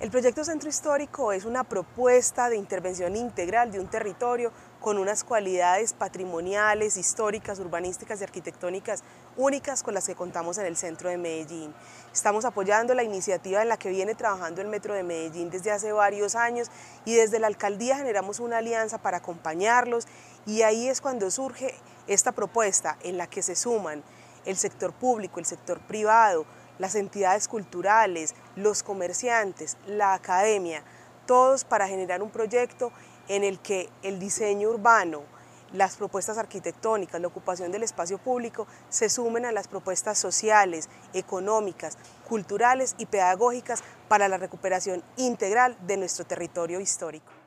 El proyecto Centro Histórico es una propuesta de intervención integral de un territorio con unas cualidades patrimoniales, históricas, urbanísticas y arquitectónicas únicas con las que contamos en el centro de Medellín. Estamos apoyando la iniciativa en la que viene trabajando el Metro de Medellín desde hace varios años y desde la alcaldía generamos una alianza para acompañarlos y ahí es cuando surge esta propuesta en la que se suman el sector público, el sector privado, las entidades culturales, los comerciantes, la academia, todos para generar un proyecto en el que el diseño urbano, las propuestas arquitectónicas, la ocupación del espacio público se sumen a las propuestas sociales, económicas, culturales y pedagógicas para la recuperación integral de nuestro territorio histórico.